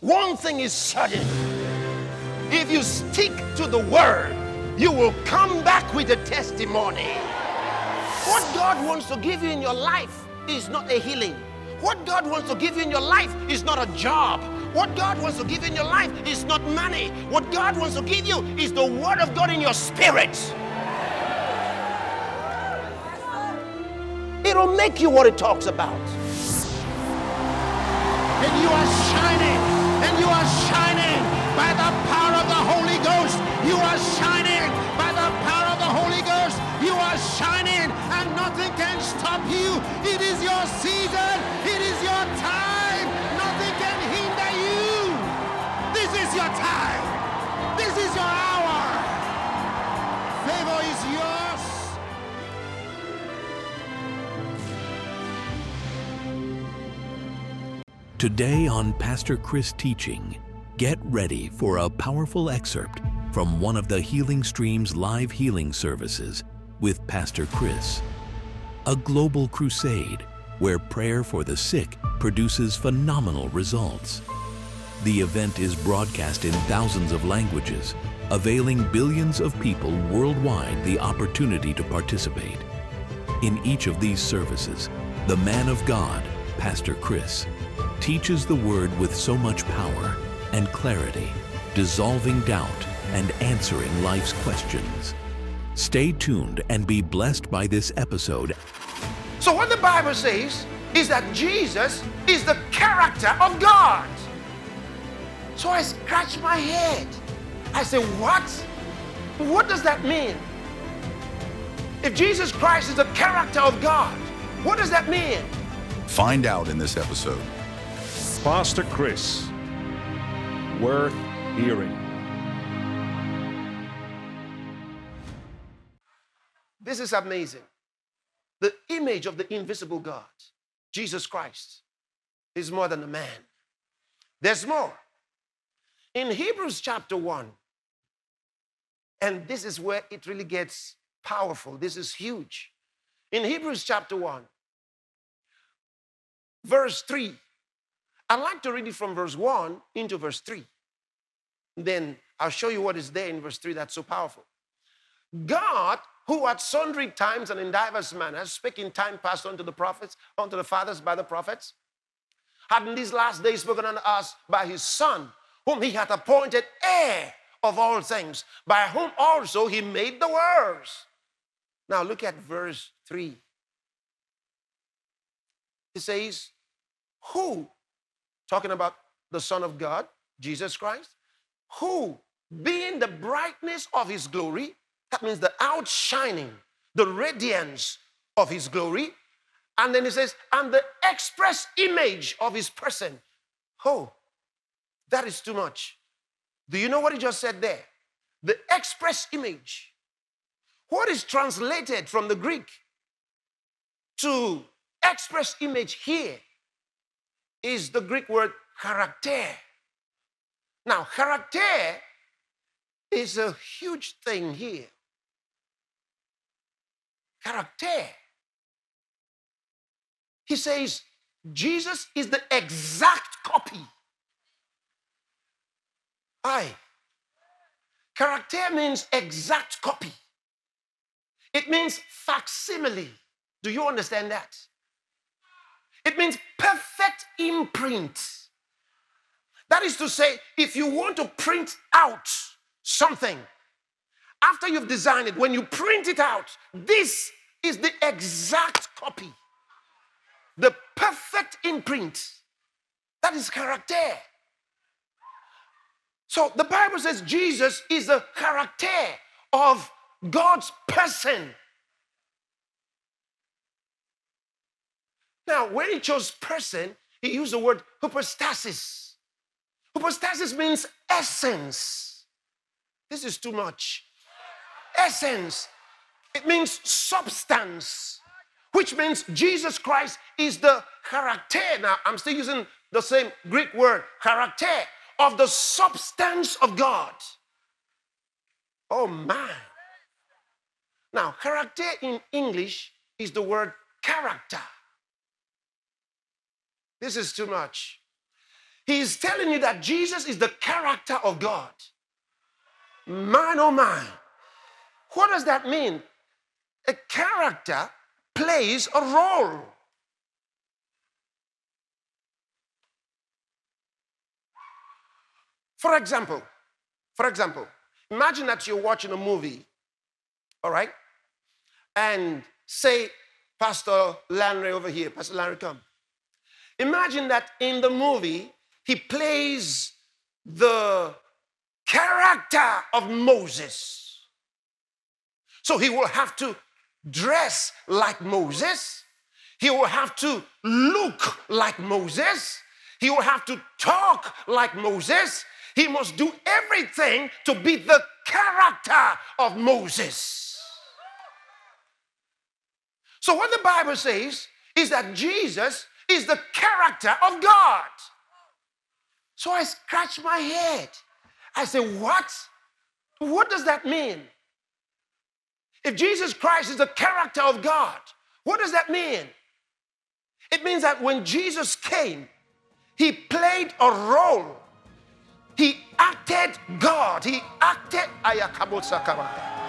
One thing is certain. If you stick to the word, you will come back with a testimony. What God wants to give you in your life is not a healing. What God wants to give you in your life is not a job. What God wants to give you in your life is not money. What God wants to give you is the word of God in your spirit. It'll make you what it talks about. And you are shining. And you are shining by the power of the Holy Ghost. You are shining by the power of the Holy Ghost. You are shining and nothing can stop you. It is your season. It is your time. Nothing can hinder you. This is your time. This is your hour. Favor is yours. Today on Pastor Chris Teaching, get ready for a powerful excerpt from one of the Healing Stream's live healing services with Pastor Chris. A global crusade where prayer for the sick produces phenomenal results. The event is broadcast in thousands of languages, availing billions of people worldwide the opportunity to participate. In each of these services, the man of God, Pastor Chris, teaches the word with so much power and clarity, dissolving doubt and answering life's questions. Stay tuned and be blessed by this episode. So what the Bible says is that Jesus is the character of God. So I scratch my head. I say, what? What does that mean? If Jesus Christ is the character of God, what does that mean? Find out in this episode. Pastor Chris, worth hearing. This is amazing. The image of the invisible God, Jesus Christ, is more than a man. There's more. In Hebrews chapter 1, and this is where it really gets powerful. This is huge. In Hebrews chapter 1, verse 3, I'd like to read it from verse 1 into verse 3. Then I'll show you what is there in verse 3 that's so powerful. God, who at sundry times and in diverse manners spake in time past unto the prophets, unto the fathers by the prophets, had in these last days spoken unto us by his Son, whom he hath appointed heir of all things, by whom also he made the worlds. Now look at verse 3. It says, who, talking about the Son of God, Jesus Christ, who, being the brightness of his glory, that means the outshining, the radiance of his glory, and then it says, and the express image of his person. Oh, that is too much. Do you know what he just said there? The express image. What is translated from the Greek to express image here is the Greek word character. Now, character is a huge thing here. Character. He says Jesus is the exact copy. Character means exact copy. It means facsimile. Do you understand that? It means perfect imprint. That is to say, if you want to print out something, after you've designed it, when you print it out, this is the exact copy. The perfect imprint. That is character. So the Bible says Jesus is the character of God's person. Now, when he chose person, he used the word hypostasis. Hypostasis means essence. This is too much. Essence. It means substance, which means Jesus Christ is the character. Now, I'm still using the same Greek word, character, of the substance of God. Oh, man. Now, character in English is the word character. This is too much. He's telling you that Jesus is the character of God. Man, oh man. What does that mean? A character plays a role. For example, imagine that you're watching a movie, all right? And say, Pastor Landry over here, Pastor Landry, come. Imagine that in the movie, he plays the character of Moses. So he will have to dress like Moses. He will have to look like Moses. He will have to talk like Moses. He must do everything to be the character of Moses. So what the Bible says is that Jesus is the character of God. So I scratch my head. I say, what? What does that mean? If Jesus Christ is the character of God, what does that mean? It means that when Jesus came, he played a role. He acted God. He acted Ayakabosakaba.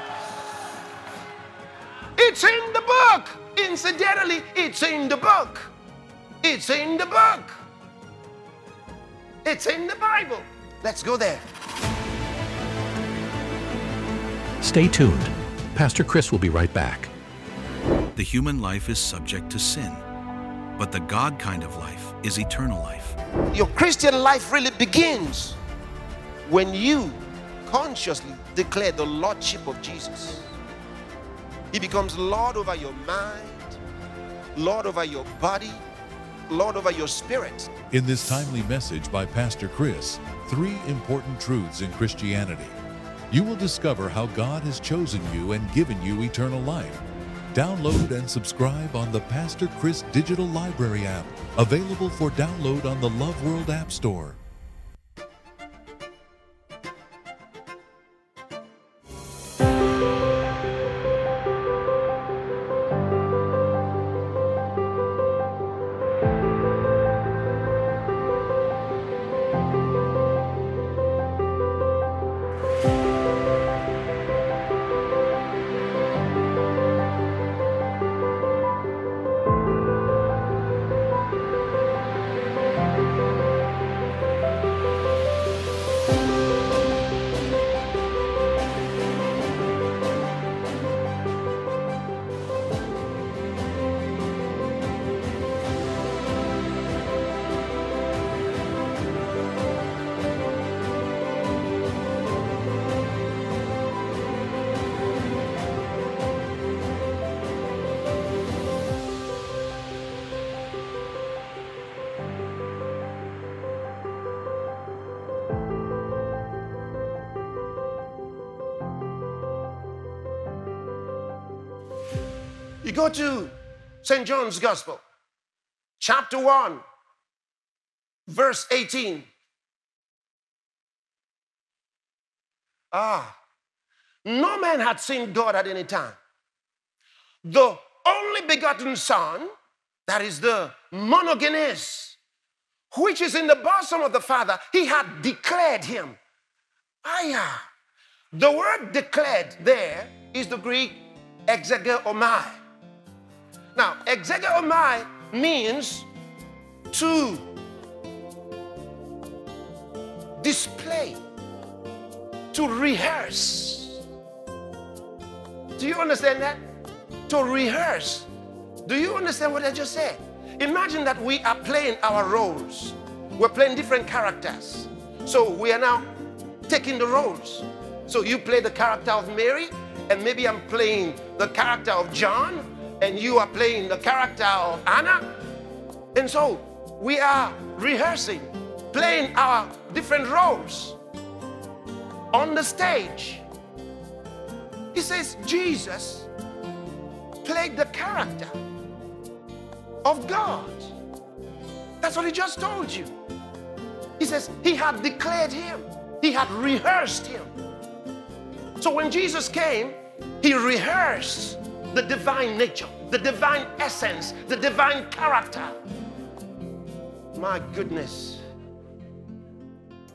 It's in the book. Incidentally, it's in the book. It's in the book. It's in the Bible. Let's go there. Stay tuned. Pastor Chris will be right back. The human life is subject to sin, but the God kind of life is eternal life. Your Christian life really begins when you consciously declare the Lordship of Jesus. He becomes Lord over your mind, Lord over your body, Lord over your spirit. In this timely message by Pastor Chris, 3 important truths in Christianity. You will discover how God has chosen you and given you eternal life. Download and subscribe on the Pastor Chris Digital Library app, available for download on the Love World App Store. You go to St. John's Gospel, chapter 1, verse 18. No man had seen God at any time. The only begotten Son, that is the monogenes, which is in the bosom of the Father, he had declared him. The word declared there is the Greek exegeomai. Now, exegeomai means to display, to rehearse. Do you understand that? To rehearse. Do you understand what I just said? Imagine that we are playing our roles. We're playing different characters. So we are now taking the roles. So you play the character of Mary, and maybe I'm playing the character of John, and you are playing the character of Anna. And so we are rehearsing, playing our different roles on the stage. He says Jesus played the character of God. That's what he just told you. He says he had declared him. He had rehearsed him. So when Jesus came, he rehearsed the divine nature, the divine essence, the divine character. My goodness.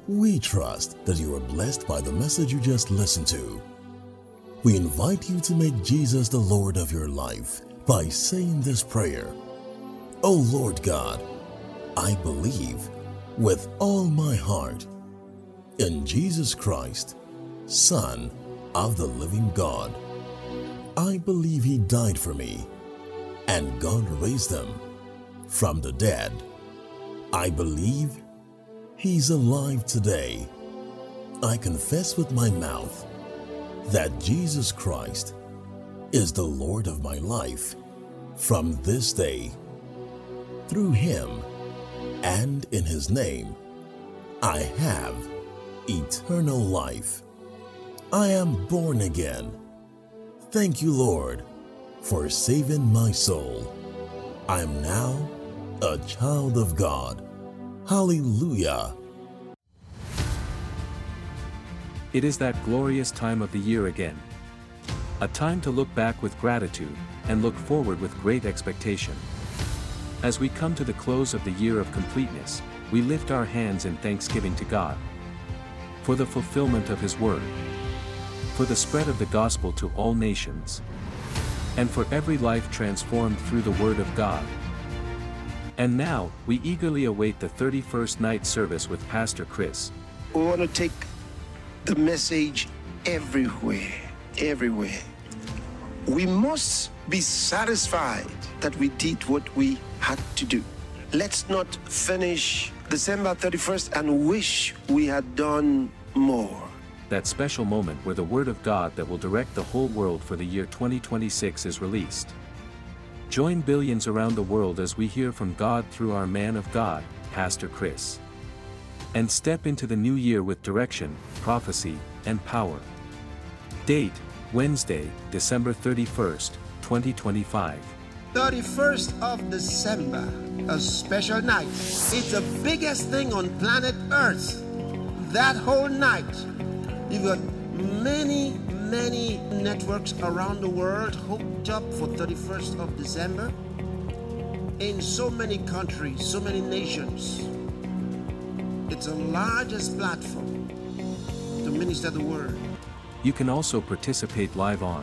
We trust that you are blessed by the message you just listened to. We invite you to make Jesus the Lord of your life by saying this prayer. O Lord God, I believe with all my heart in Jesus Christ, Son of the living God. I believe He died for me and God raised Him from the dead. I believe He's alive today. I confess with my mouth that Jesus Christ is the Lord of my life from this day. Through Him and in His name, I have eternal life. I am born again. Thank you, Lord, for saving my soul. I am now a child of God. Hallelujah. It is that glorious time of the year again. A time to look back with gratitude and look forward with great expectation. As we come to the close of the year of completeness, we lift our hands in thanksgiving to God for the fulfillment of His word, for the spread of the gospel to all nations, and for every life transformed through the word of God. And now, we eagerly await the 31st night service with Pastor Chris. We want to take the message everywhere, everywhere. We must be satisfied that we did what we had to do. Let's not finish December 31st and wish we had done more. That special moment where the Word of God that will direct the whole world for the year 2026 is released. Join billions around the world as we hear from God through our man of God, Pastor Chris. And step into the new year with direction, prophecy, and power. Date, Wednesday, December 31st, 2025. 31st of December, a special night. It's the biggest thing on planet Earth. That whole night, you've got many networks around the world hooked up for 31st of December. In so many countries, so many nations. It's the largest platform to minister the word. You can also participate live on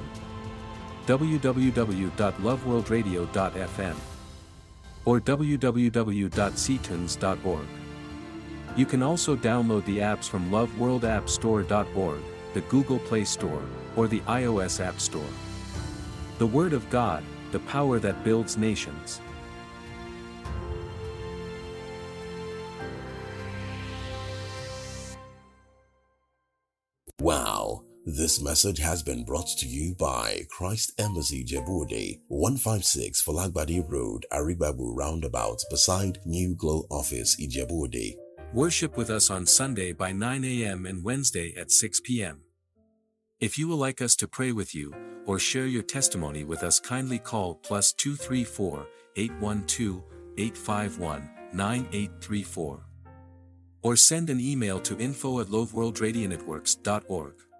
www.loveworldradio.fm or www.ctunes.org. You can also download the apps from loveworldappstore.org, the Google Play Store, or the iOS App Store. The Word of God, the power that builds nations. Wow. This message has been brought to you by Christ Embassy Djibouti, 156 Falagbadi Road, Aribabu Roundabout, beside New Glow Office, Djibouti. Worship with us on Sunday by 9 a.m. and Wednesday at 6 p.m. If you would like us to pray with you, or share your testimony with us, kindly call +234 812 851 9834. Or send an email to info@loveworldradionetworks.org.